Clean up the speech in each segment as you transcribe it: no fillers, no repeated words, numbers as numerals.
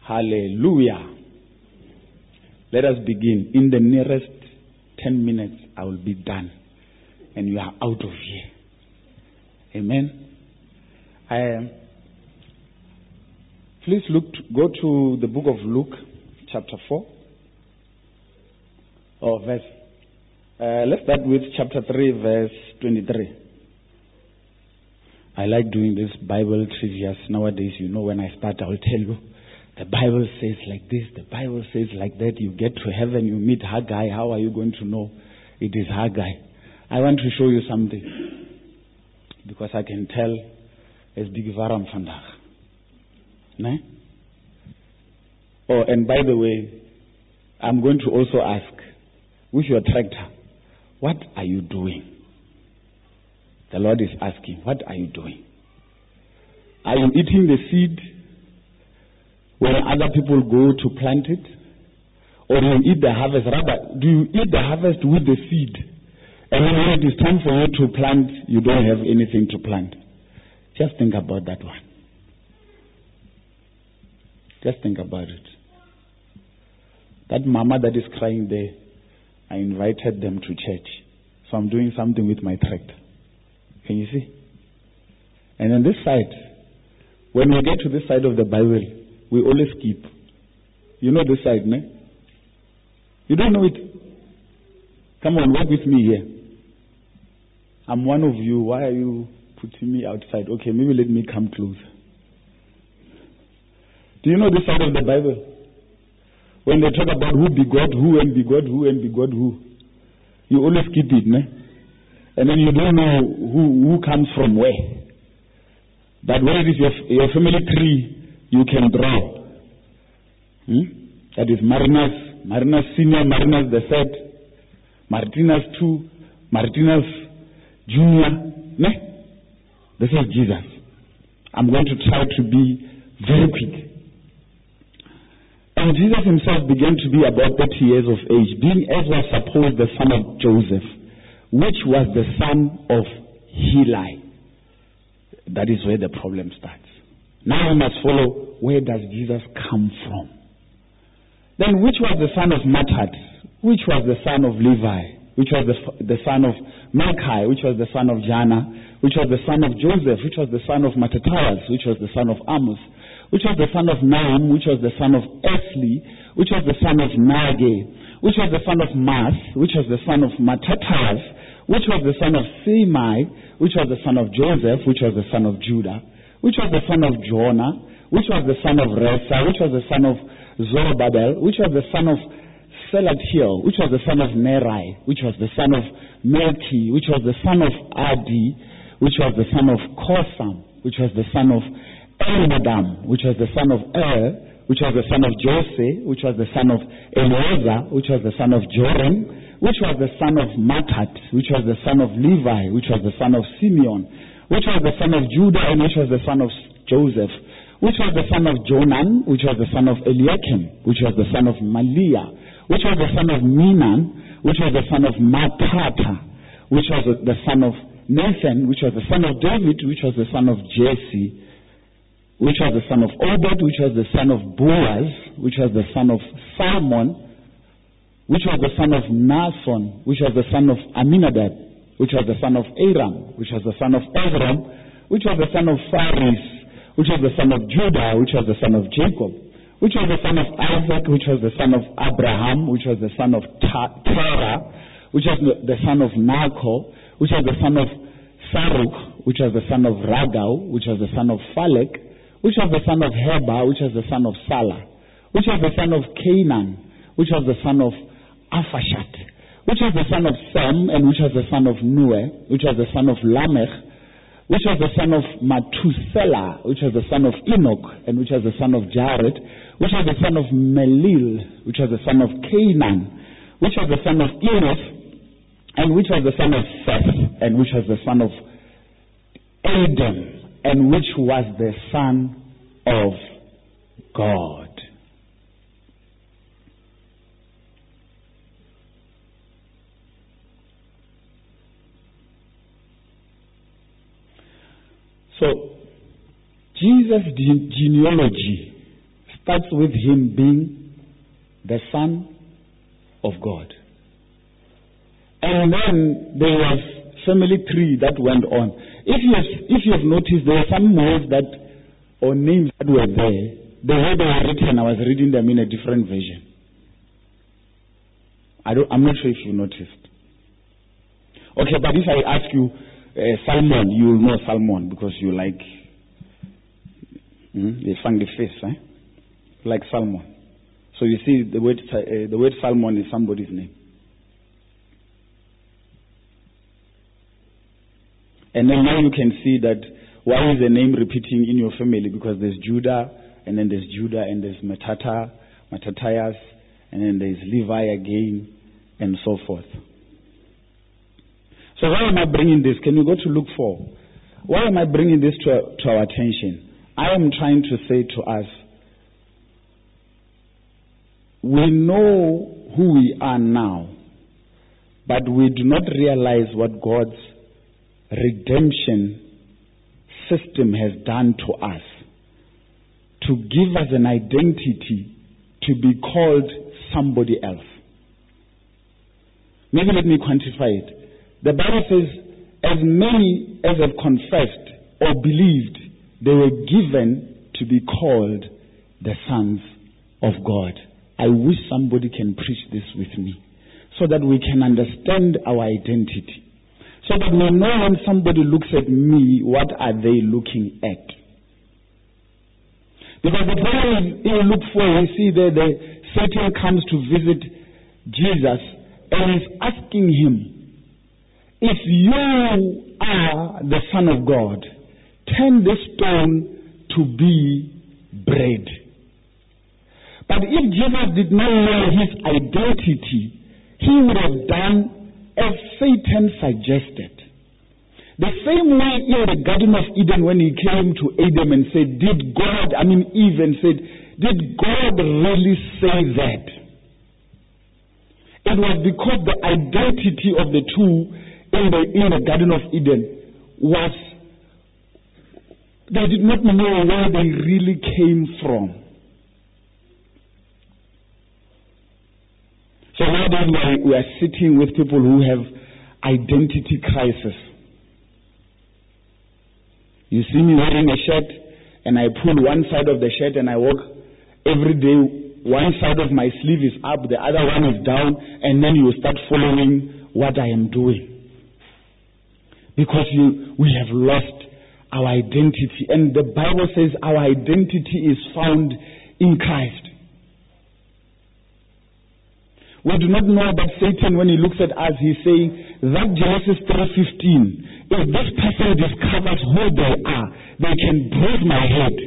Hallelujah. Let us begin. In the nearest 10 minutes, I will be done. And you are out of here. Amen. Please go to the book of Luke, chapter 4. Let's start with chapter 3, verse 23. I like doing this Bible trivias nowadays. You know, when I start, I will tell you, the Bible says like this, the Bible says like that. You get to heaven, you meet Haggai. How are you going to know it is Haggai? I want to show you something. Because I can tell it's big varam vandag. Ne? Oh, and by the way, I'm going to also ask, with your tractor, what are you doing? The Lord is asking, what are you doing? Are you eating the seed when other people go to plant it? Or do you eat the harvest? Rather, do you eat the harvest with the seed? And when it is time for you to plant, you don't have anything to plant. Just think about that one. Just think about it. That mama that is crying there, I invited them to church. So I'm doing something with my tractor. Can you see? And on this side, when we get to this side of the Bible, we always skip. You know this side, no? You don't know it? Come on, work with me here. I'm one of you. Why are you putting me outside? Okay, maybe let me come closer. Do you know this side of the Bible? When they talk about who begot who and begot who and begot who, you always skip it, no? And then you don't know who comes from where. But when it is your family tree, you can draw. That is Marinus Senior, Marinus the Third, Martinus II, Martinus Junior. Ne? This is Jesus. I'm going to try to be very quick. And Jesus himself began to be about 30 years of age, being as was supposed the son of Joseph, which was the son of Heli. That is where the problem starts. Now we must follow, where does Jesus come from? Then which was the son of Matthat, which was the son of Levi, which was the son of Melchi, which was the son of Jana, which was the son of Joseph, which was the son of Mattathias, which was the son of Amos, which was the son of Nahum, which was the son of Esli, which was the son of Nage, which was the son of Mas, which was the son of Mattathias, which was the son of Semai, which was the son of Joseph, which was the son of Judah, which was the son of Jonah, which was the son of Resa, which was the son of Zorobabel, which was the son of Selatiel, which was the son of Neri, which was the son of Melchi, which was the son of Adi, which was the son of Kosam, which was the son of Elmadam, which was the son of which was the son of Jose, which was the son of Eleazar, which was the son of Joram, which was the son of Matthat, which was the son of Levi, which was the son of Simeon, which was the son of Judah, and which was the son of Joseph, which was the son of Jonan, which was the son of Eliakim, which was the son of Maliah, which was the son of Menan, which was the son of Mattata, which was the son of Nathan, which was the son of David, which was the son of Jesse, which was the son of Obed, which was the son of Boaz, which was the son of Salmon, which was the son of Nason, which was the son of Aminadab, which was the son of Aram, which was the son of Ezram, which was the son of Phares, which was the son of Judah, which was the son of Jacob, which was the son of Isaac, which was the son of Abraham, which was the son of Terah, which was the son of Nahor, which was the son of Saruk, which was the son of Ragau, which was the son of Phalek, which was the son of Heber, which was the son of Salah, which was the son of Canaan, which was the son of Aphishat, which was the son of Sem, and which was the son of Noah, which was the son of Lamech, which was the son of Methuselah, which was the son of Enoch, and which was the son of Jared, which was the son of Melil, which was the son of Canaan, which was the son of Enos, and which was the son of Seth, and which was the son of Adam, and which was the son of God. So, Jesus' genealogy starts with him being the Son of God. And then there was family tree that went on. If you have noticed, there are some words that, or names that were there. The way they were written, I was reading them in a different version. I'm not sure if you noticed. Okay, but if I ask you Salmon, you will know Salmon because you like the funky face, eh? Like Salmon. So you see, the word Salmon is somebody's name. And then now you can see that why is the name repeating in your family? Because there's Judah, and then there's Judah, and there's Matthias, and then there's Levi again, and so forth. So why am I bringing this? Can you go to Luke 4? Why am I bringing this to our attention? I am trying to say to us, we know who we are now, but we do not realize what God's redemption system has done to us to give us an identity to be called somebody else. Maybe let me quantify it. The Bible says, as many as have confessed or believed, they were given to be called the sons of God. I wish somebody can preach this with me so that we can understand our identity. So that we know when somebody looks at me, what are they looking at? Because the problem is, in Luke 4, we see that Satan comes to visit Jesus and is asking him, if you are the Son of God, turn this stone to be bread. But if Jesus did not know his identity, he would have done as Satan suggested. The same way in the Garden of Eden when he came to Adam and said, Eve and said, did God really say that? It was because the identity of the two in the Garden of Eden was, they did not know where they really came from. So nowadays we are sitting with people who have identity crisis. You see me wearing a shirt and I pull one side of the shirt and I walk every day. One side of my sleeve is up, the other one is down, and then you start following what I am doing. Because we have lost our identity. And the Bible says our identity is found in Christ. We do not know that Satan, when he looks at us, he's saying that Genesis 3:15, if this person discovers who they are, they can bruise my head.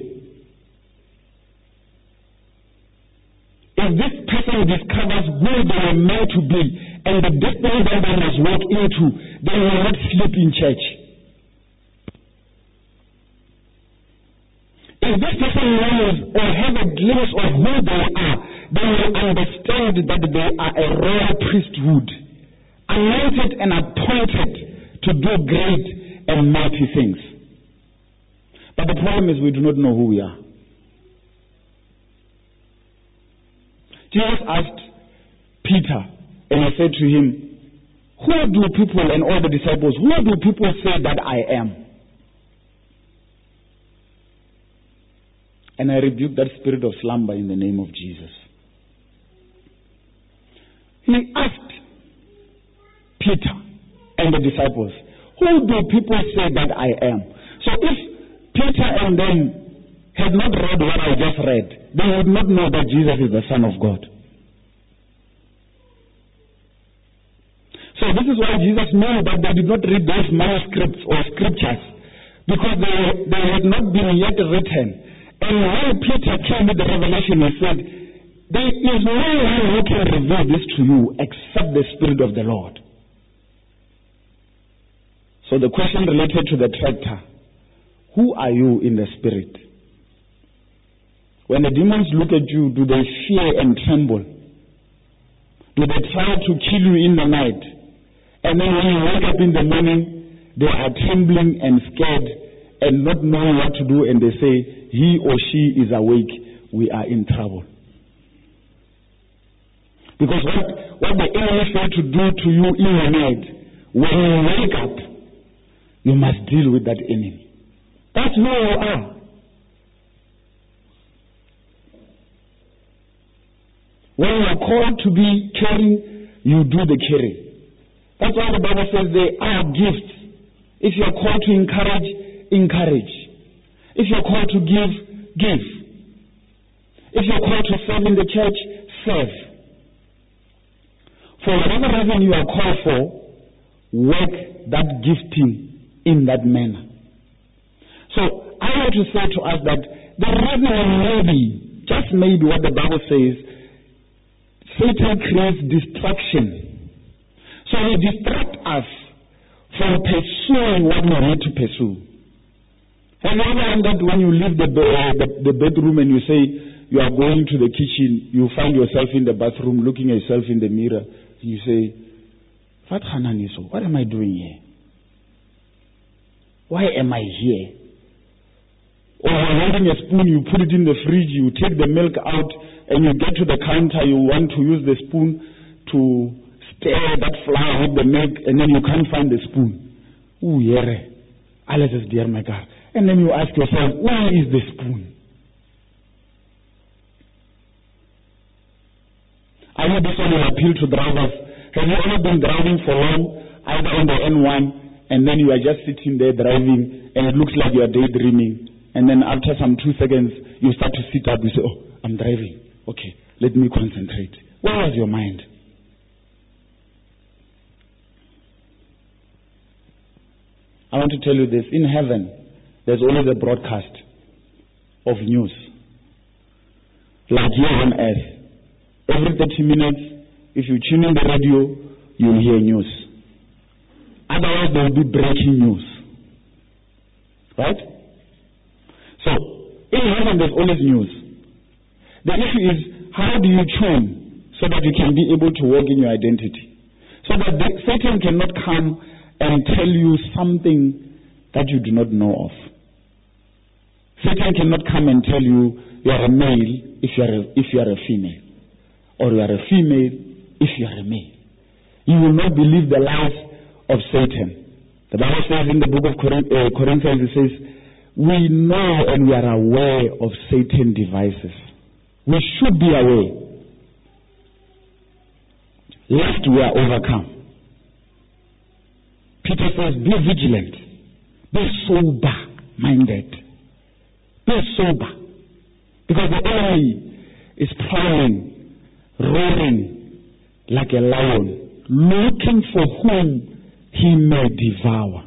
If this person discovers who they are meant to be and the destiny that they must walk into, they will not sleep in church. If this person knows or have a glimpse of who they are, they will understand that they are a royal priesthood, anointed and appointed to do great and mighty things. But the problem is we do not know who we are. Jesus asked Peter, and he said to him, who do people and all the disciples, who do people say that I am? And I rebuke that spirit of slumber in the name of Jesus. He asked Peter and the disciples, who do people say that I am? So if Peter and them had not read what I just read, they would not know that Jesus is the Son of God. So this is why Jesus knew that they did not read those manuscripts or scriptures, because they had not been yet written. And when Peter came with the revelation, he said, there is no one who can reveal this to you except the Spirit of the Lord. So the question related to the tractor, who are you in the Spirit? When the demons look at you, do they fear and tremble? Do they try to kill you in the night? And then when you wake up in the morning, they are trembling and scared and not knowing what to do, and they say, he or she is awake. we are in trouble. Because what the enemy failed to do to you in your night, when you wake up, you must deal with that enemy. That's who you are. When you are called to be caring, you do the caring. That's why the Bible says they are gifts. If you are called to encourage, encourage. If you are called to give, give. If you are called to serve in the church, serve. For whatever reason you are called for, work that gifting in that manner. So I want to say to us that the reason maybe, just maybe what the Bible says, Satan creates distraction. So he distracts us from pursuing what we need to pursue. Have you ever wondered when you leave the bedroom and you say you are going to the kitchen, you find yourself in the bathroom looking at yourself in the mirror, you say, what am I doing here? Why am I here? Or you're holding a spoon, you put it in the fridge, you take the milk out, and you get to the counter, you want to use the spoon to stir that flour with the milk, and then you can't find the spoon. Ooh, yeah. Alles is dear, my God. And then you ask yourself, where is the spoon? I know this one will appeal to drivers. Have you ever been driving for long, either on the N1, and then you are just sitting there driving, and it looks like you are daydreaming, and then after some 2 seconds, you start to sit up, you say, oh, I'm driving. Okay, let me concentrate. Where was your mind? I want to tell you this. In heaven, there's always a broadcast of news. Like here on earth. Every 30 minutes, if you tune in the radio, you'll hear news. Otherwise, there will be breaking news. Right? So, in heaven, there's always news. The issue is, how do you tune so that you can be able to walk in your identity? So that Satan cannot come and tell you something that you do not know of. Satan cannot come and tell you you are a male if you are a female, or you are a female if you are a male. You will not believe the lies of Satan. The Bible says in the book of Corinthians, it says, we know and we are aware of Satan's devices. We should be aware, lest we are overcome. Peter says, be vigilant, be sober-minded, be sober, because the enemy is prowling, roaring like a lion, looking for whom he may devour.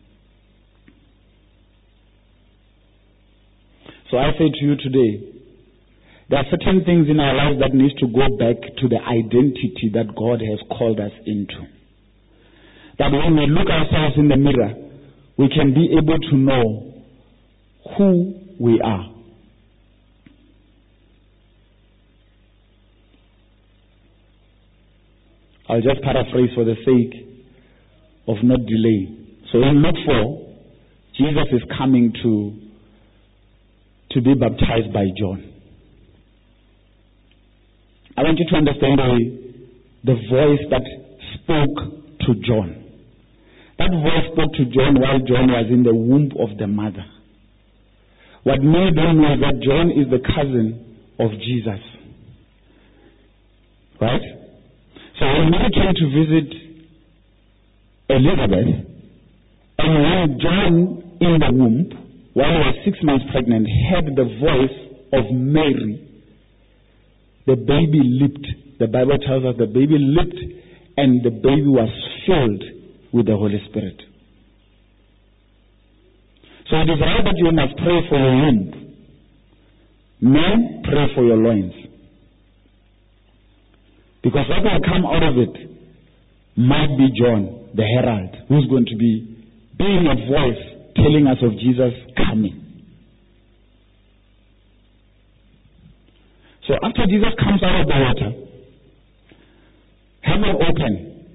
So I say to you today, there are certain things in our lives that need to go back to the identity that God has called us into. That when we look ourselves in the mirror, we can be able to know who we are. I'll just paraphrase for the sake of not delay. So in Luke 4, Jesus is coming to be baptized by John. I want you to understand the voice that spoke to John. That voice spoke to John while John was in the womb of the mother. What made him know that John is the cousin of Jesus. Right? So when Mary came to visit Elizabeth, and when John in the womb, while he was 6 months pregnant, heard the voice of Mary, the baby leaped. The Bible tells us the baby leaped and the baby was filled with the Holy Spirit. So it is right that you must pray for your womb. Men, pray for your loins. Because what will come out of it might be John, the herald, who's going to be being a voice telling us of Jesus coming. So after Jesus comes out of the water, heaven opened.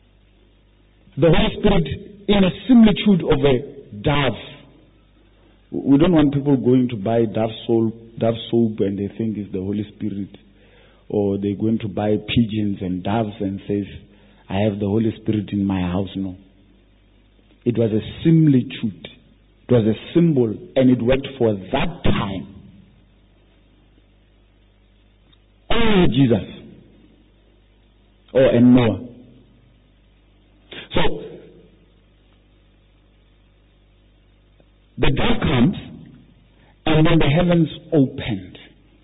The Holy Spirit, in a similitude of a dove, We don't want people going to buy Dove soap and they think it's the Holy Spirit. Or they're going to buy pigeons and doves and says, I have the Holy Spirit in my house. No. It was a similitude. It was a symbol, and it worked for that time. Only Jesus. And Noah. So, the dove comes, and then the heavens opened.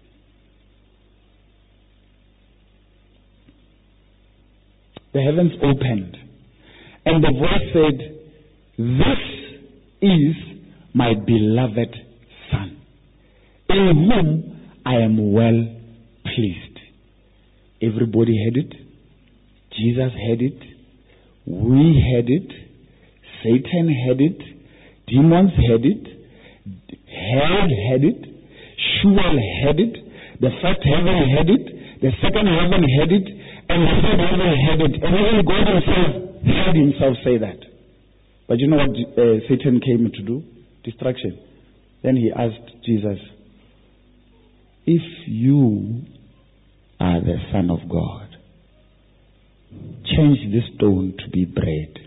The heavens opened, and the voice said, this is my beloved Son, in whom I am well pleased. Everybody heard it. Jesus heard it. We heard it. Satan heard it. Demons heard it. Herod heard it. Sheol heard it. The first heaven heard it. The second heaven heard it. And the third heaven heard it. And even God himself heard himself say that. But you know what Satan came to do? Destruction. Then he asked Jesus, if you are the Son of God, change this stone to be bread.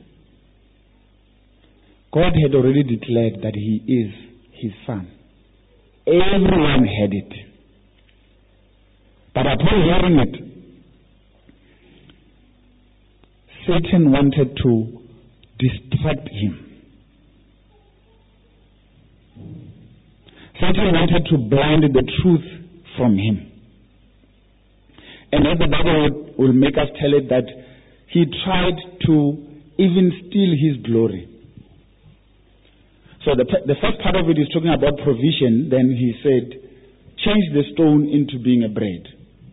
God had already declared that he is his Son. Everyone had it. But upon hearing it, Satan wanted to distract him. Satan wanted to blind the truth from him. And as the Bible will make us tell it, that he tried to even steal his glory. So the first part of it is talking about provision. Then he said, change the stone into being a bread.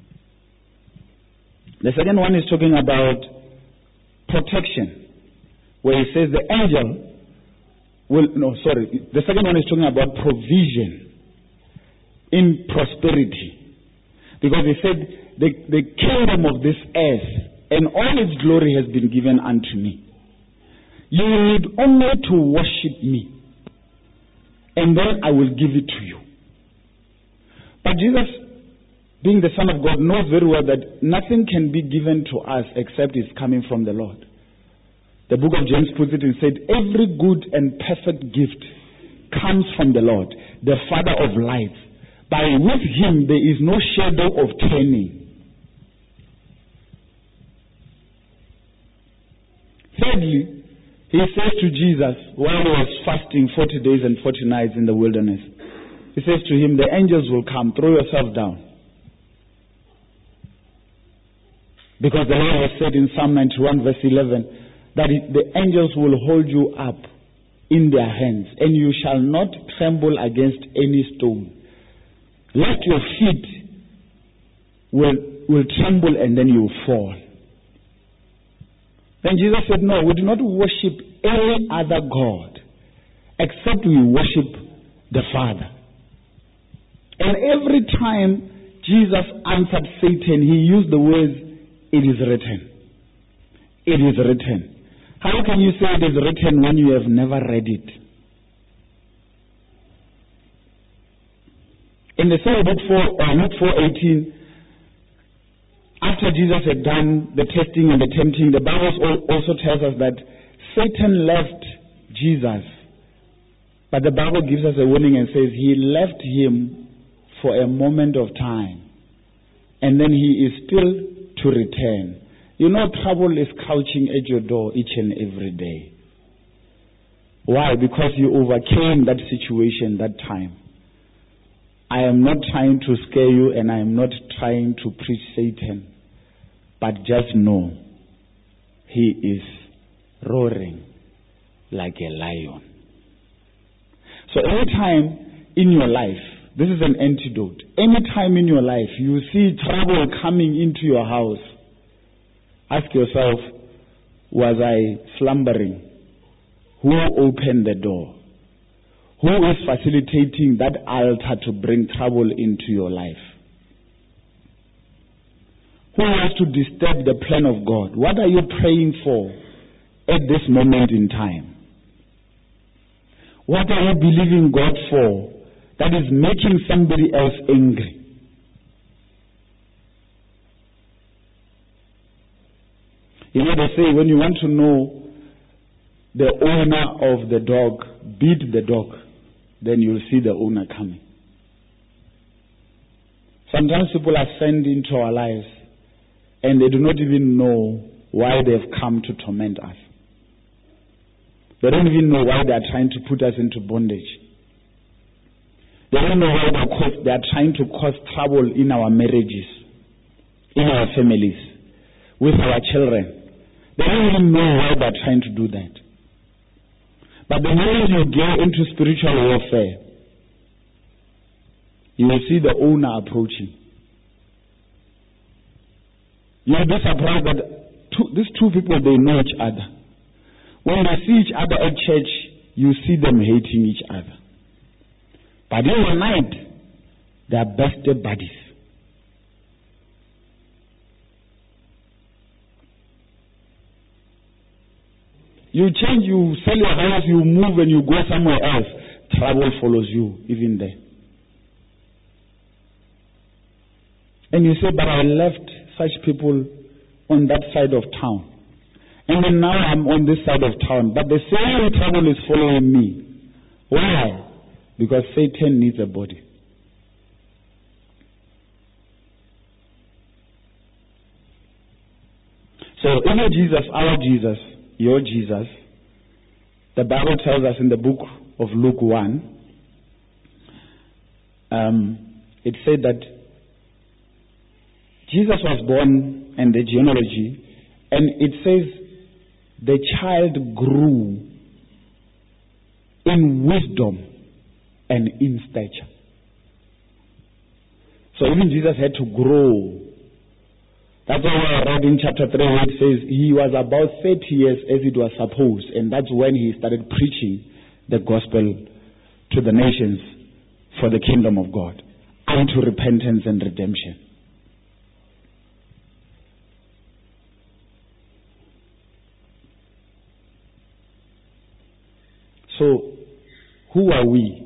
The second one is talking about protection, where he says the angel the second one is talking about provision in prosperity. Because he said, the kingdom of this earth and all its glory has been given unto me. You need only to worship me, and then I will give it to you. But Jesus, being the Son of God, knows very well that nothing can be given to us except it's coming from the Lord. The book of James puts it and said, every good and perfect gift comes from the Lord, the Father of lights. By with him there is no shadow of turning. Thirdly, he says to Jesus, while he was fasting 40 days and 40 nights in the wilderness, he says to him, the angels will come, throw yourself down. Because the Lord has said in Psalm 91 verse 11, that the angels will hold you up in their hands, and you shall not tremble against any stone. Lest your feet will tremble and then you will fall. Then Jesus said, no, we do not worship any other God except we worship the Father. And every time Jesus answered Satan, he used the words, it is written. It is written. How can you say it is written when you have never read it? In the same book Luke 4:18, after Jesus had done the testing and the tempting, the Bible also tells us that Satan left Jesus. But the Bible gives us a warning and says he left him for a moment of time. And then he is still to return. You know, trouble is crouching at your door each and every day. Why? Because you overcame that situation that time. I am not trying to scare you, and I am not trying to preach Satan. But just know, he is roaring like a lion. So anytime in your life, this is an antidote. Anytime in your life you see trouble coming into your house, ask yourself, was I slumbering? Who opened the door? Who is facilitating that altar to bring trouble into your life? Who wants to disturb the plan of God? What are you praying for at this moment in time? What are you believing God for that is making somebody else angry? You know, they say when you want to know the owner of the dog, beat the dog, then you'll see the owner coming. Sometimes people are sent into our lives and they do not even know why they've come to torment us. They don't even know why they are trying to put us into bondage. They don't know why they are trying to cause trouble in our marriages, in our families, with our children. They don't even know why they are trying to do that. But the moment you get into spiritual warfare, you will see the owner approaching. You will be surprised that these two people, they know each other. When they see each other at church, you see them hating each other. But in the night, they are best buddies. You change, you sell your house, you move and you go somewhere else. Trouble follows you, even there. And you say, but I left such people on that side of town. And then now I'm on this side of town. But the same trouble is following me. Why? Because Satan needs a body. So, even Jesus, our Jesus, your Jesus, the Bible tells us in the book of Luke 1, it said that Jesus was born, and the genealogy, and it says the child grew in wisdom and in stature. So even Jesus had to grow. That's why I read in chapter 3 where it says he was about 30 years as it was supposed, and that's when he started preaching the gospel to the nations for the kingdom of God, unto repentance and redemption. So, who are we?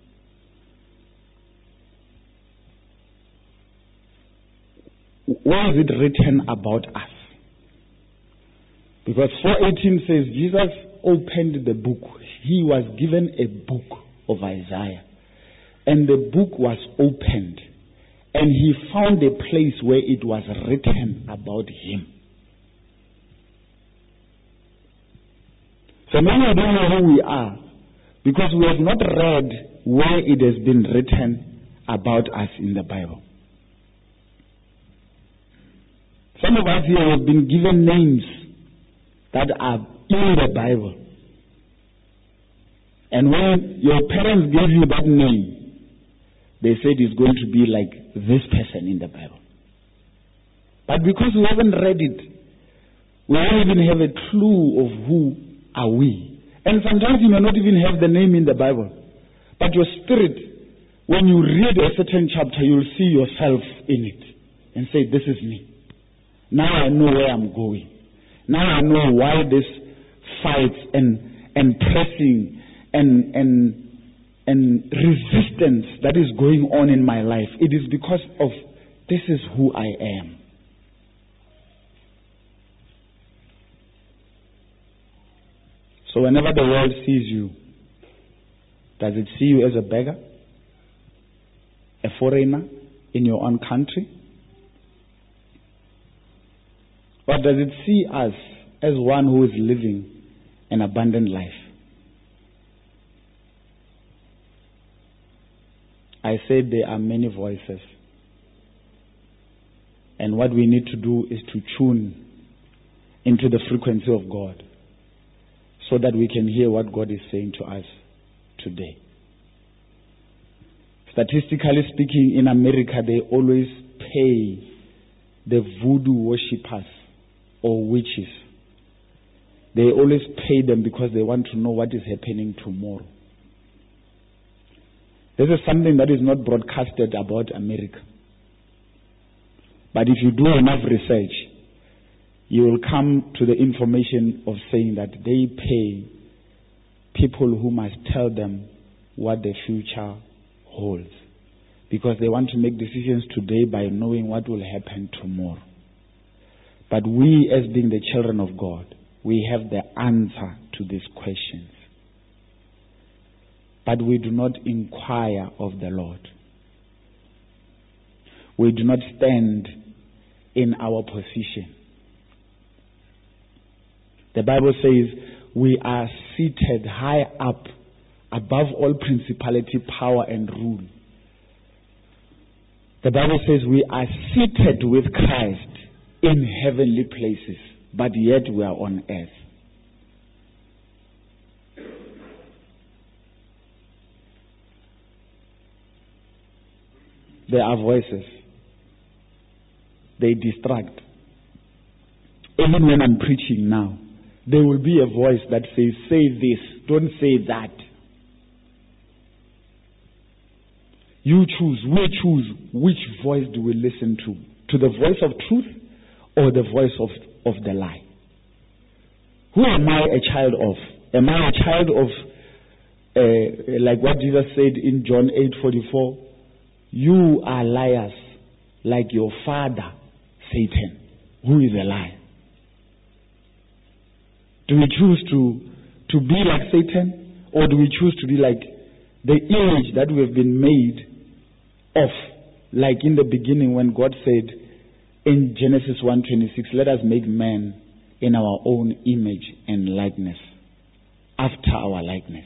Why is it written about us? Because 4:18 says Jesus opened the book. He was given a book of Isaiah. And the book was opened. And he found a place where it was written about him. So many don't know who we are because we have not read where it has been written about us in the Bible. Some of us here have been given names that are in the Bible. And when your parents gave you that name, they said it's going to be like this person in the Bible. But because we haven't read it, we don't even have a clue of who are we. And sometimes you may not even have the name in the Bible. But your spirit, when you read a certain chapter, you'll see yourself in it and say, this is me. Now I know where I'm going. Now I know why this fight and pressing and resistance that is going on in my life. It is because of this is who I am. So whenever the world sees you, does it see you as a beggar? A foreigner in your own country? Or does it see us as one who is living an abundant life? I said there are many voices. And what we need to do is to tune into the frequency of God so that we can hear what God is saying to us today. Statistically speaking, in America, they always pay the voodoo worshippers or witches. They always pay them because they want to know what is happening tomorrow. This is something that is not broadcasted about America. But if you do enough research, you will come to the information of saying that they pay people who must tell them what the future holds. Because they want to make decisions today by knowing what will happen tomorrow. But we, as being the children of God, we have the answer to these questions. But we do not inquire of the Lord. We do not stand in our position. The Bible says we are seated high up above all principality, power, and rule. The Bible says we are seated with Christ in heavenly places, but yet we are on earth. There are voices. They distract. Even when I'm preaching now, there will be a voice that says, say this, don't say that. You choose, we choose, which voice do we listen to? To the voice of truth or the voice of the lie? Who am I a child of? Am I a child of, like what Jesus said in John 8:44? You are liars like your father, Satan, who is a liar. Do we choose to be like Satan, or do we choose to be like the image that we have been made of, like in the beginning when God said in Genesis 1:26, let us make man in our own image and likeness, after our likeness.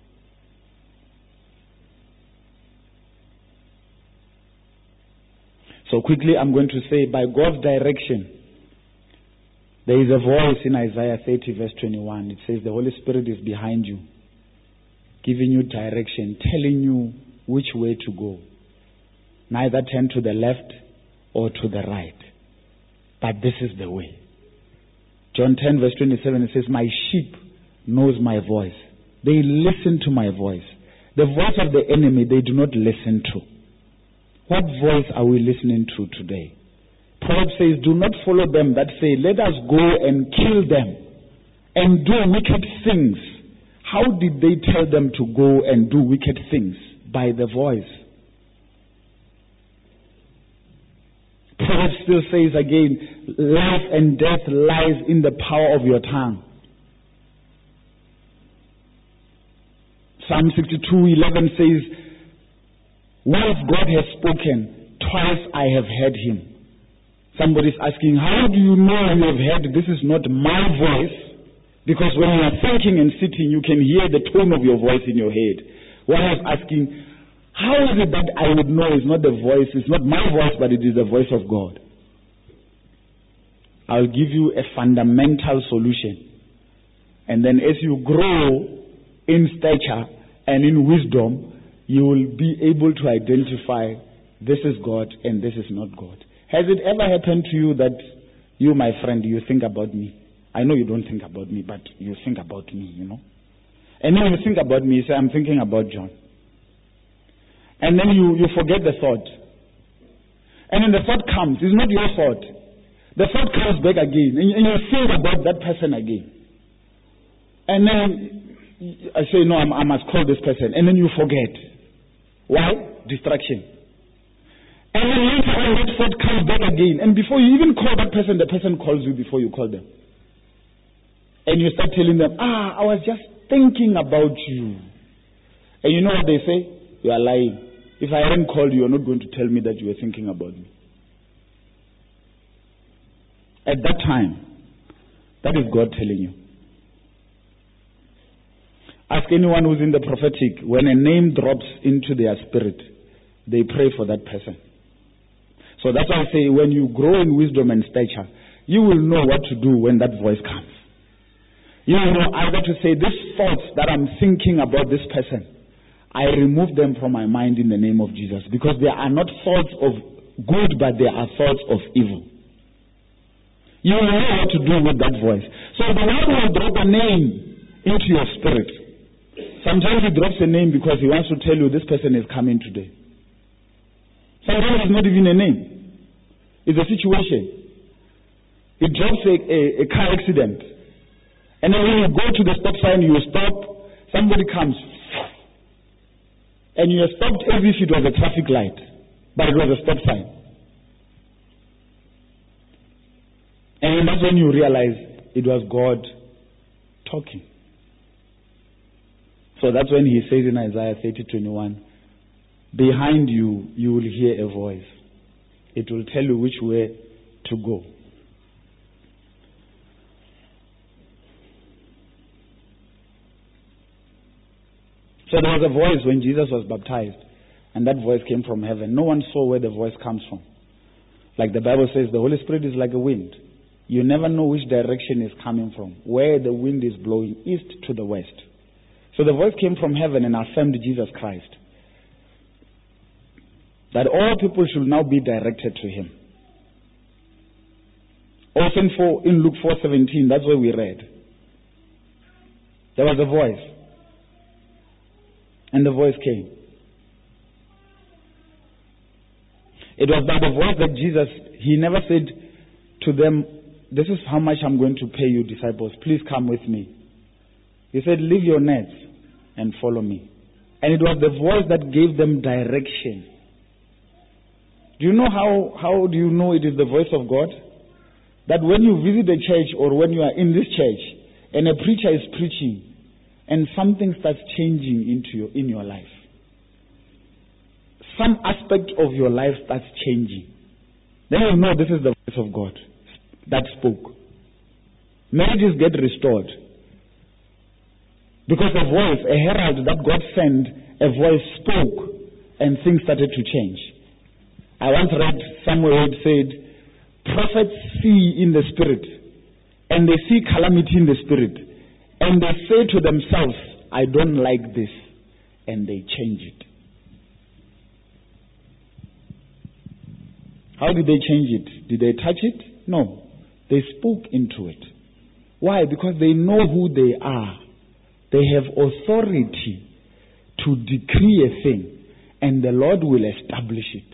So quickly I'm going to say, by God's direction, there is a voice in Isaiah 30 verse 21. It says the Holy Spirit is behind you, giving you direction, telling you which way to go. Neither turn to the left or to the right, but this is the way. John 10 verse 27, it says, my sheep knows my voice. They listen to my voice. The voice of the enemy they do not listen to. What voice are we listening to today? Proverbs says, do not follow them that say, let us go and kill them and do wicked things. How did they tell them to go and do wicked things? By the voice. Proverbs still says again, life and death lies in the power of your tongue. Psalm 62:11 says, once God has spoken, twice I have heard him. Somebody is asking, how do you know you have heard this is not my voice? Because when you are thinking and sitting, you can hear the tone of your voice in your head. One is asking, how is it that I would know it's not the voice, it's not my voice, but it is the voice of God? I'll give you a fundamental solution. And then as you grow in stature and in wisdom, you will be able to identify this is God and this is not God. Has it ever happened to you that you, my friend, you think about me? I know you don't think about me, but you think about me, you know. And then you think about me, you say, I'm thinking about John. And then you forget the thought. And then the thought comes. It's not your thought. The thought comes back again. And you think about that person again. And then I say, no, I must call this person. And then you forget. Why? Distraction. And then later on that thought comes back again. And before you even call that person, the person calls you before you call them. And you start telling them, I was just thinking about you. And you know what they say? You are lying. If I hadn't called you, you're not going to tell me that you were thinking about me. At that time, that is God telling you. Ask anyone who's in the prophetic, when a name drops into their spirit, they pray for that person. So that's why I say, when you grow in wisdom and stature, you will know what to do when that voice comes. You will know either to say, these thoughts that I'm thinking about this person, I remove them from my mind in the name of Jesus. Because they are not thoughts of good, but they are thoughts of evil. You will know what to do with that voice. So the Lord will drop a name into your spirit. Sometimes he drops a name because he wants to tell you this person is coming today. Sometimes it's not even a name. It's a situation. It drops a car accident. And then when you go to the stop sign, you stop. somebody comes and you are stopped as if it was a traffic light, but it was a stop sign. And that's when you realize it was God talking. So that's when he says in Isaiah 30:21, behind you, you will hear a voice. It will tell you which way to go. So there was a voice when Jesus was baptized, and that voice came from heaven. No one saw where the voice comes from. Like the Bible says, the Holy Spirit is like a wind. You never know which direction is coming from, where the wind is blowing, east to the west. So the voice came from heaven and affirmed Jesus Christ, that all people should now be directed to him. Also in Luke 4:17, that's where we read. There was a voice. And the voice came. It was by the voice that Jesus, he never said to them, this is how much I'm going to pay you, disciples. Please come with me. He said, leave your nets and follow me. And it was the voice that gave them direction. Do you know how do you know it is the voice of God? That when you visit a church or when you are in this church and a preacher is preaching and something starts changing in your life, some aspect of your life starts changing, then you know this is the voice of God that spoke. Marriages get restored because a voice, a herald that God sent, a voice spoke and things started to change. I once read somewhere where it said, prophets see in the spirit and they see calamity in the spirit and they say to themselves, I don't like this, and they change it. How did they change it? Did they touch it? No. They spoke into it. Why? Because they know who they are. They have authority to decree a thing, and the Lord will establish it.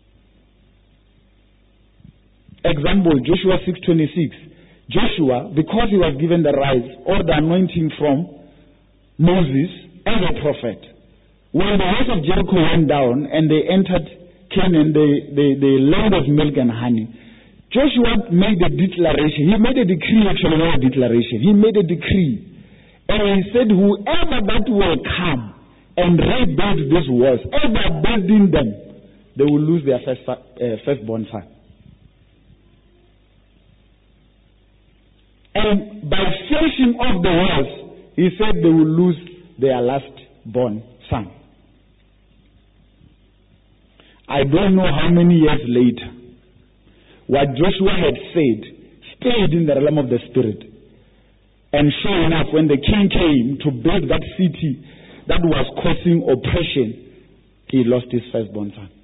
Example, Joshua 6:26. Joshua, because he was given the rights or the anointing from Moses as a prophet, when the house of Jericho went down and they entered Canaan, the land of milk and honey, Joshua made a declaration. He made a decree, actually not a declaration. He made a decree. And he said, whoever that will come and rebuild these walls, ever building them, they will lose their firstborn son. And by finishing off the walls, he said they will lose their last born son. I don't know how many years later, what Joshua had said stayed in the realm of the spirit. And sure enough, when the king came to build that city that was causing oppression, he lost his firstborn son.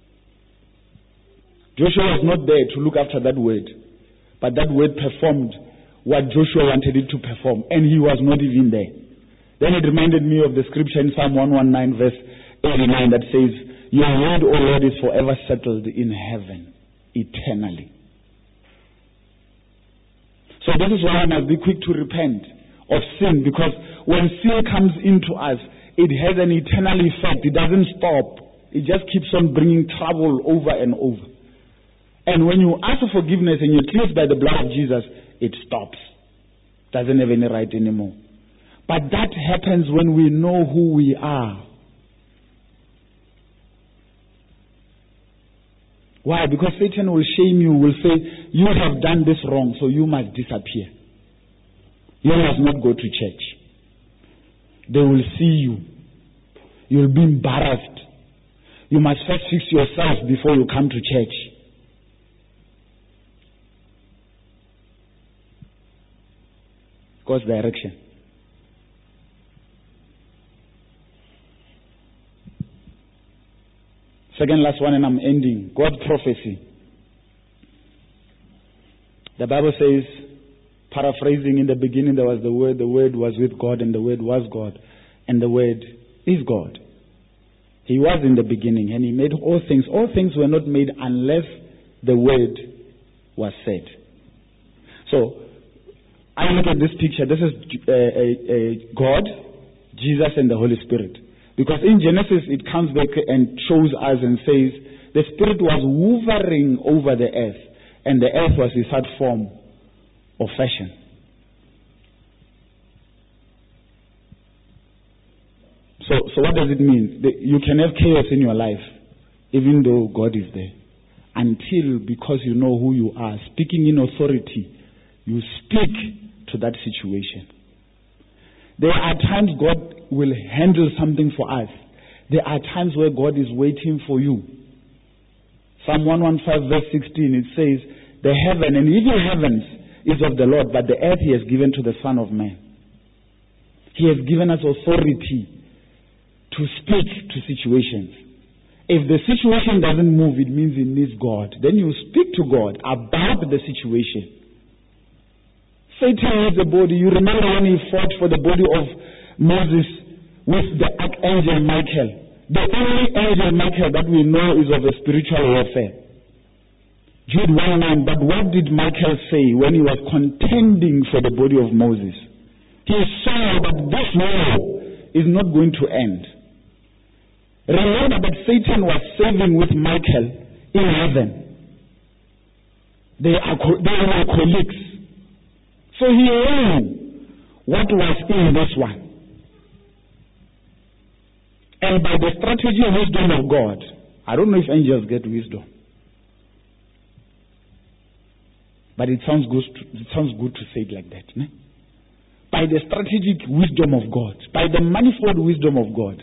Joshua was not there to look after that word, but that word performed what Joshua wanted it to perform, and he was not even there. Then it reminded me of the scripture in Psalm 119 verse 89 that says, your word, O Lord, is forever settled in heaven, eternally. So this is why I must be quick to repent of sin, because when sin comes into us, it has an eternal effect. It doesn't stop. It just keeps on bringing trouble over and over. And when you ask for forgiveness and you're cleansed by the blood of Jesus, it stops. Doesn't have any right anymore. But that happens when we know who we are. Why? Because Satan will shame you, will say, you have done this wrong, so you must disappear. You must not go to church. They will see you. You'll be embarrassed. You must first fix yourself before you come to church. God's direction. Second last one, and I'm ending. God's prophecy. The Bible says, paraphrasing, in the beginning there was the Word was with God, and the Word was God, and the Word is God. He was in the beginning, and He made all things. All things were not made unless the Word was said. So, I look at this picture. This is God, Jesus and the Holy Spirit. Because in Genesis it comes back and shows us and says the Spirit was hovering over the earth, and the earth was without form or fashion. So what does it mean? You can have chaos in your life even though God is there. Until, because you know who you are, speaking in authority, you speak to that situation. There are times God will handle something for us. There are times where God is waiting for you. Psalm 115 verse 16, it says, the heaven and even heavens is of the Lord, but the earth He has given to the Son of Man. He has given us authority to speak to situations. If the situation doesn't move, it means it needs God. Then you speak to God about the situation. Satan is the body. You remember when he fought for the body of Moses with the archangel Michael. The only angel Michael that we know is of a spiritual warfare. Jude 1:9. But what did Michael say when he was contending for the body of Moses? He saw that this war is not going to end. Remember that Satan was saving with Michael in heaven. They were colleagues. So he knew what was in this one. And by the strategy and wisdom of God, I don't know if angels get wisdom, but it sounds good to say it like that. Ne? By the strategic wisdom of God, by the manifold wisdom of God,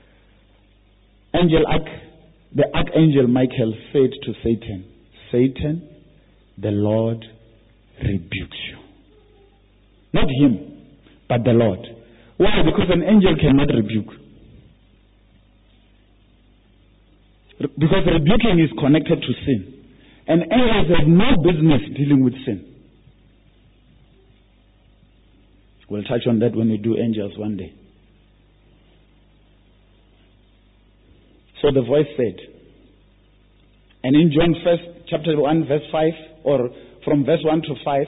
the archangel Michael said to Satan, Satan, the Lord rebukes you. Not him, but the Lord. Why? Because an angel cannot rebuke. Because rebuking is connected to sin. And angels have no business dealing with sin. We'll touch on that when we do angels one day. So the voice said, and in John chapter 1 verse 5, or from verse 1 to 5,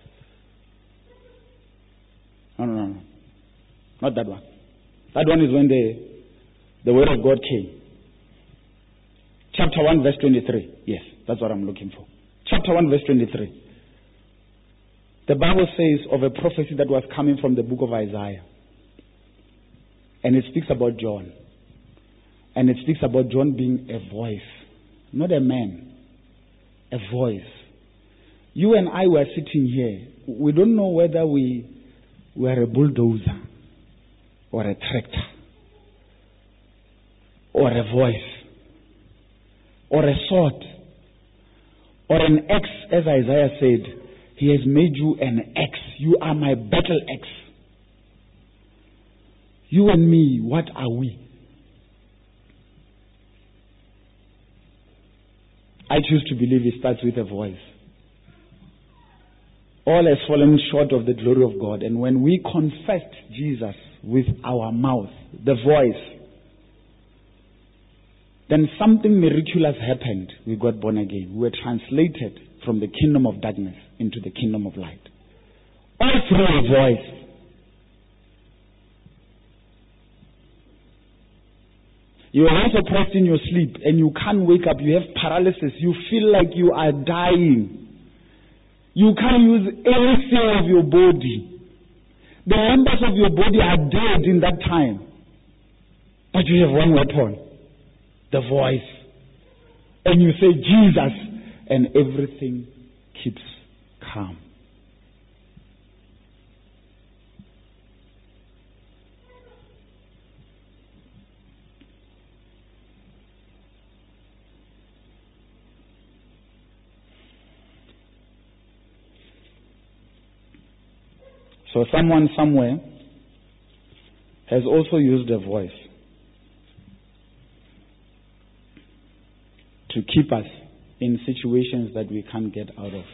no, not that one. That one is when the word of God came. Chapter 1 verse 23, yes, that's what I'm looking for. Chapter 1 verse 23. The Bible says of a prophecy that was coming from the book of Isaiah. And it speaks about John. And it speaks about John being a voice, not a man, a voice. You and I were sitting here. We don't know whether we were a bulldozer or a tractor or a voice or a sword or an axe, as Isaiah said. He has made you an axe. You are my battle axe. You and me, what are we? I choose to believe it starts with a voice. All has fallen short of the glory of God. And when we confessed Jesus with our mouth, the voice, then something miraculous happened. We got born again. We were translated from the kingdom of darkness into the kingdom of light. All through a voice. You are also oppressed in your sleep and you can't wake up. You have paralysis. You feel like you are dying. You can't use any cell of your body. The members of your body are dead in that time. But you have one weapon. The voice. And you say, Jesus, and everything keeps calm. So someone somewhere has also used a voice to keep us in situations that we can't get out of.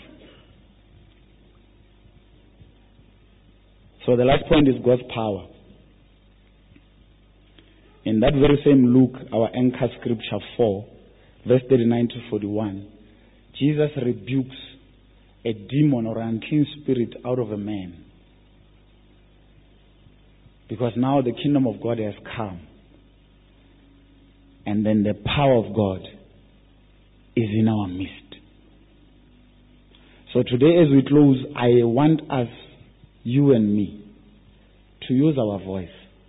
So the last point is God's power. In that very same Luke, our anchor scripture 4, verse 39 to 41, Jesus rebukes a demon or an unclean spirit out of a man. Because now the kingdom of God has come. And then the power of God is in our midst. So today as we close, I want us, you and me, to use our voice.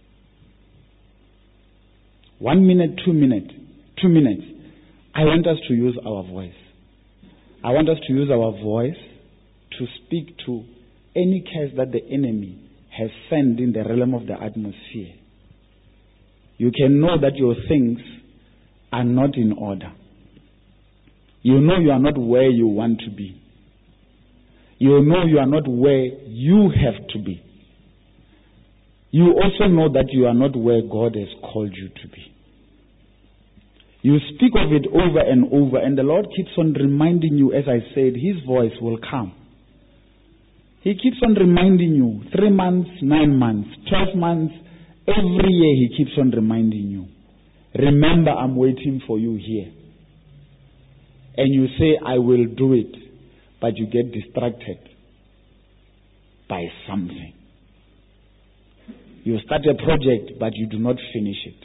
1 minute, 2 minutes, 2 minutes. I want us to use our voice. I want us to use our voice to speak to any curse that the enemy has sent in the realm of the atmosphere. You can know that your things are not in order. You know you are not where you want to be. You know you are not where you have to be. You also know that you are not where God has called you to be. You speak of it over and over, and the Lord keeps on reminding you, as I said, His voice will come. He keeps on reminding you, 3 months, 9 months, 12 months, every year He keeps on reminding you. Remember, I'm waiting for you here. And you say, I will do it, but you get distracted by something. You start a project, but you do not finish it.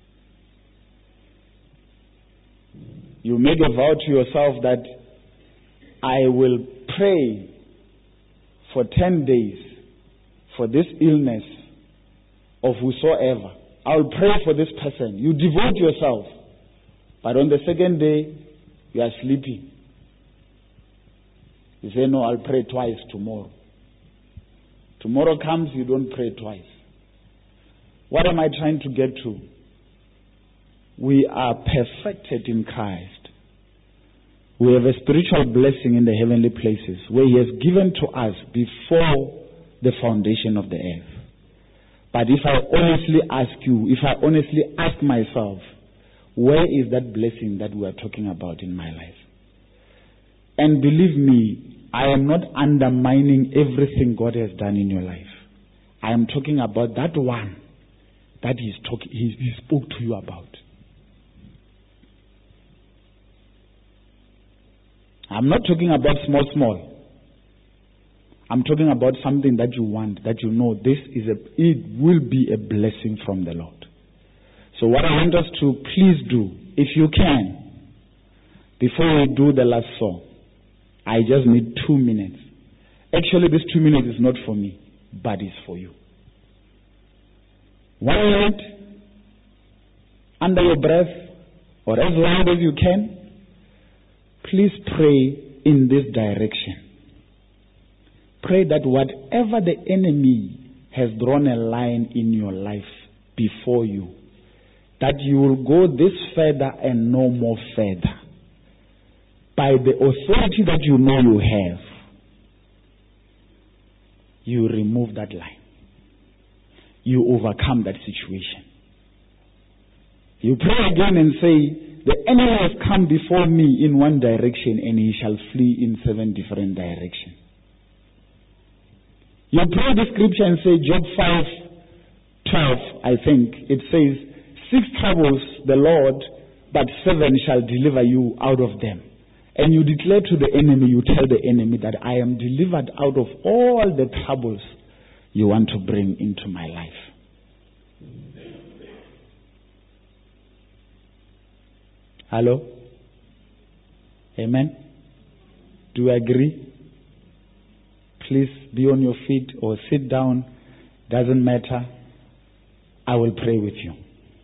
You make a vow to yourself that I will pray for 10 days for this illness of whosoever. I'll pray for this person. You devote yourself. But on the second day, you are sleeping. You say, no, I'll pray twice tomorrow. Tomorrow comes, you don't pray twice. What am I trying to get to? We are perfected in Christ. We have a spiritual blessing in the heavenly places where He has given to us before the foundation of the earth. But if I honestly ask you, if I honestly ask myself, where is that blessing that we are talking about in my life? And believe me, I am not undermining everything God has done in your life. I am talking about that one that He spoke to you about. I'm not talking about small. I'm talking about something that you want, that you know it will be a blessing from the Lord. So what I want us to please do, if you can, before we do the last song, I just need 2 minutes. Actually, this 2 minutes is not for me, but it's for you. 1 minute, under your breath, or as loud as you can, please pray in this direction. Pray that whatever the enemy has drawn a line in your life before you, that you will go this further and no more further. By the authority that you know you have, you remove that line. You overcome that situation. You pray again and say, the enemy has come before me in one direction and he shall flee in 7 different directions. You pray the scripture and say, Job 5:12, I think, it says, 6 troubles the Lord, but 7 shall deliver you out of them. And you declare to the enemy, you tell the enemy that I am delivered out of all the troubles you want to bring into my life. Hello? Amen? Do you agree? Please be on your feet or sit down. Doesn't matter. I will pray with you.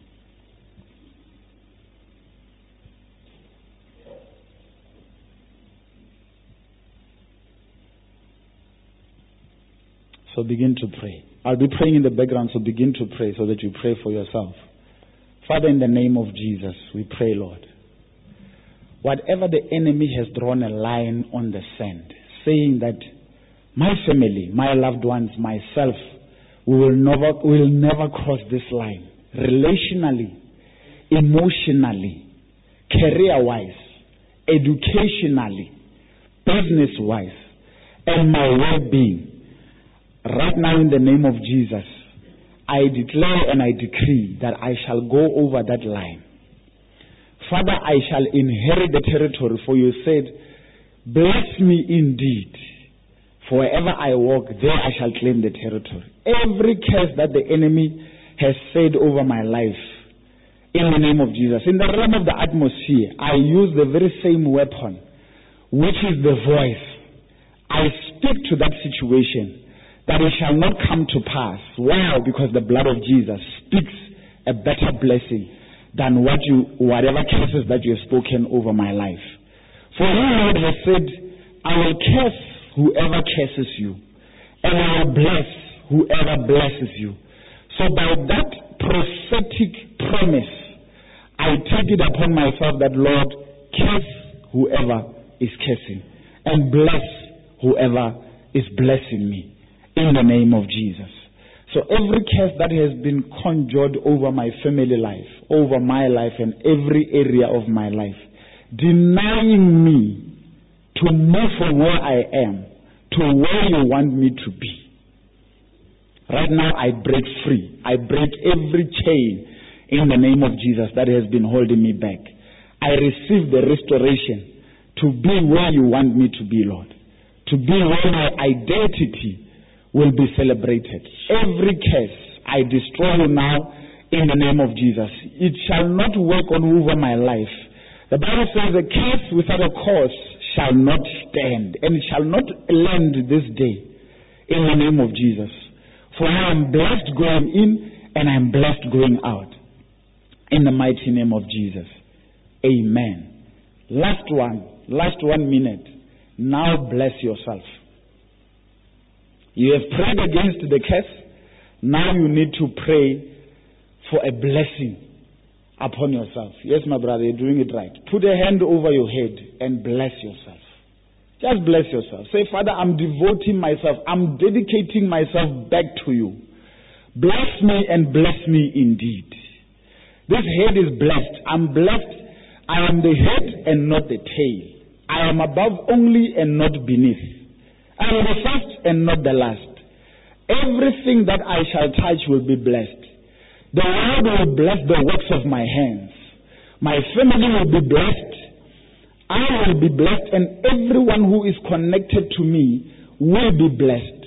So begin to pray. I'll be praying in the background, so begin to pray so that you pray for yourself. Father, in the name of Jesus, we pray, Lord. Whatever the enemy has drawn a line on the sand, saying that my family, my loved ones, myself, we will never cross this line. Relationally, emotionally, career-wise, educationally, business-wise, and my well-being. Right now, in the name of Jesus, I declare and I decree that I shall go over that line. Father, I shall inherit the territory, for you said, bless me indeed, For wherever I walk, there I shall claim the territory. Every curse that the enemy has said over my life, in the name of Jesus, in the realm of the atmosphere, I use the very same weapon, which is the voice. I speak to that situation that it shall not come to pass. Why? Because the blood of Jesus speaks a better blessing than whatever curses that you have spoken over my life. For the Lord has said, I will curse whoever curses you, and I will bless whoever blesses you. So by that prophetic promise, I take it upon myself that, Lord, curse whoever is cursing, and bless whoever is blessing me, in the name of Jesus. So every curse that has been conjured over my family life, over my life and every area of my life, denying me to move from where I am to where you want me to be. Right now I break free. I break every chain in the name of Jesus that has been holding me back. I receive the restoration to be where you want me to be, Lord. To be where my identity will be celebrated. Every curse, I destroy you now in the name of Jesus. It shall not work over my life. The Bible says a curse without a cause shall not stand, and it shall not land this day in the name of Jesus. For I am blessed going in, and I am blessed going out. In the mighty name of Jesus. Amen. Last one minute. Now bless yourself. You have prayed against the curse. Now you need to pray for a blessing upon yourself. Yes, my brother, you're doing it right. Put a hand over your head and bless yourself. Just bless yourself. Say, Father, I'm devoting myself. I'm dedicating myself back to you. Bless me and bless me indeed. This head is blessed. I'm blessed. I am the head and not the tail. I am above only and not beneath. I am the first and not the last. Everything that I shall touch will be blessed. The Lord will bless the works of my hands. My family will be blessed. I will be blessed, and everyone who is connected to me will be blessed.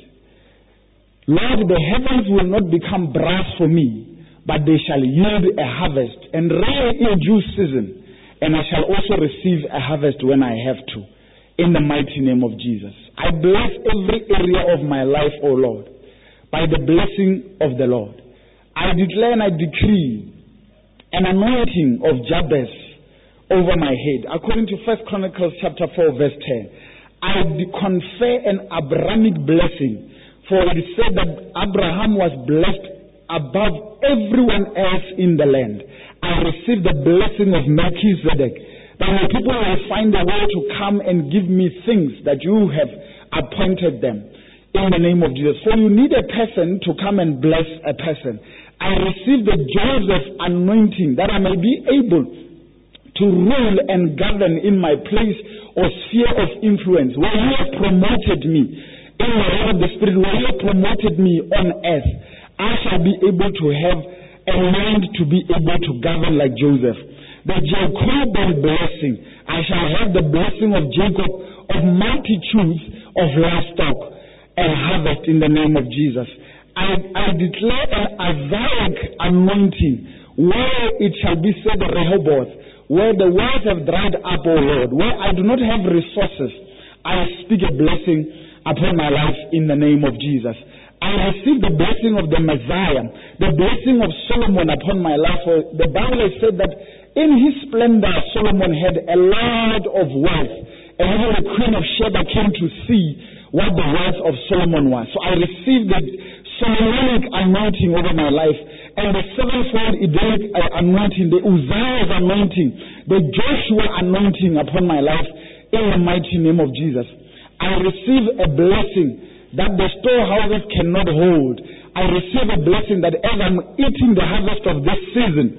Lord, the heavens will not become brass for me, but they shall yield a harvest and rain in due season, and I shall also receive a harvest when I have to. In the mighty name of Jesus. I bless every area of my life, O Lord, by the blessing of the Lord. I declare and I decree an anointing of Jabez over my head. According to 1 Chronicles chapter 4 verse 10, I confer an Abrahamic blessing, for it is said that Abraham was blessed above everyone else in the land. I receive the blessing of Melchizedek, that my people will find a way to come and give me things that you have appointed them, in the name of Jesus. For you need a person to come and bless a person. I receive the Joseph anointing, that I may be able to rule and govern in my place or sphere of influence. Where you have promoted me in the realm of the Spirit, where you have promoted me on earth, I shall be able to have a mind to be able to govern like Joseph. The Jacoban blessing, I shall have the blessing of Jacob, of multitudes of livestock and harvest in the name of Jesus. I declare an Isaac anointing, where it shall be said, Rehoboth, where the wells have dried up, O Lord, where I do not have resources, I speak a blessing upon my life in the name of Jesus. I receive the blessing of the Messiah, the blessing of Solomon upon my life. For the Bible has said that in his splendor, Solomon had a lot of wealth, and even the Queen of Sheba came to see what the wealth of Solomon was. So I received the Solomonic anointing over my life, and the sevenfold Edenic anointing, the Uzziah's anointing, the Joshua anointing upon my life, in the mighty name of Jesus. I receive a blessing that the storehouses cannot hold. I receive a blessing that as I'm eating the harvest of this season,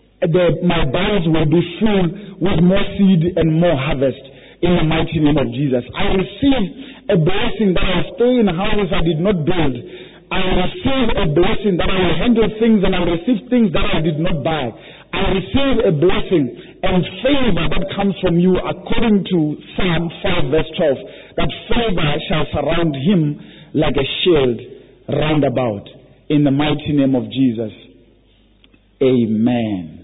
my barns will be full with more seed and more harvest, in the mighty name of Jesus. I receive a blessing that I will stay in houses I did not build. I receive a blessing that I will handle things and I will receive things that I did not buy. I receive a blessing and favor that comes from you, according to Psalm 5 verse 12, that favor shall surround him like a shield round about. In the mighty name of Jesus. Amen.